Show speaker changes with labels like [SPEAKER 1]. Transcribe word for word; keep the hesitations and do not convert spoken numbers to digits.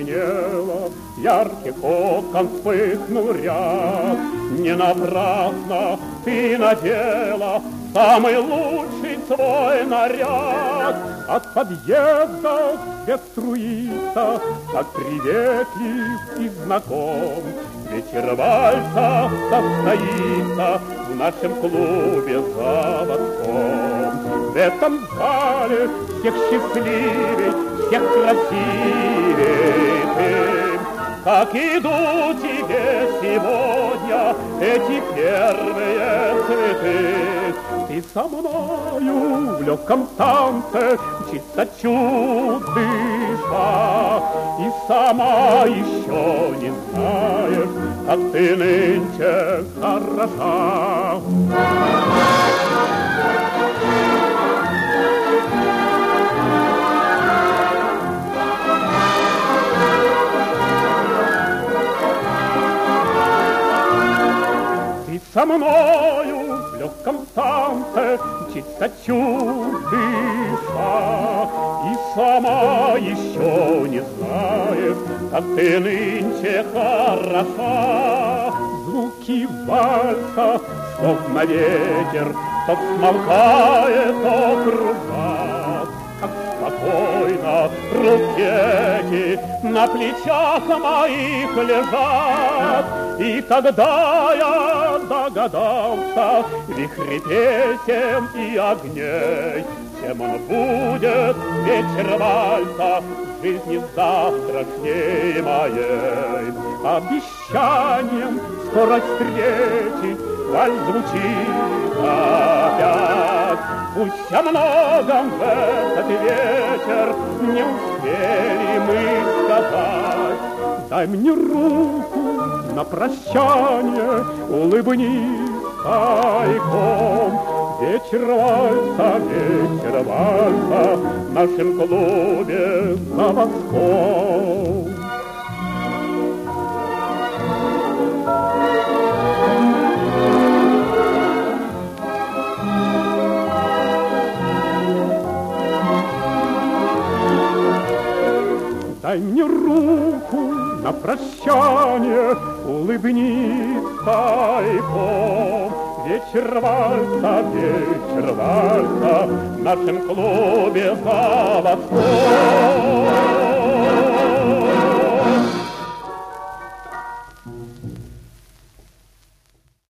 [SPEAKER 1] потемнело, ярких окон вспыхнул ряд. Не напрасно ты надела самый лучший свой наряд. От подъезда свет струится, как приветлив и знаком. Вечер вальса состоится в нашем клубе заводском. В этом зале всех счастливей, всех красивей ты. Как идут тебе сегодня эти первые цветы. Ты со мною в легком танце чисто чудыша, и сама еще не знаешь, как ты нынче хороша. Со мною в легком танце чисто чудыша, и сама еще не знаешь, как ты нынче хороша. Звуки вальса, словно ветер, то смолкает, то кружат. Как спокойно руки эти на плечах моих лежат. И тогда я догадался, вихри песен и огней, чем он будет вечер вальса в жизни завтрашней моей. Обещанием скорой встречи вальс звучит опять. Пусть о многом в этот вечер не успели мы сказать. Дай мне руку на прощание, улыбнись тайком. Вечер вальса, вечер вальса в нашем клубе заводском. Дай мне руку на прощание, улыбнись тайком. Вечер вальса, вечер вальса в нашем клубе заводском.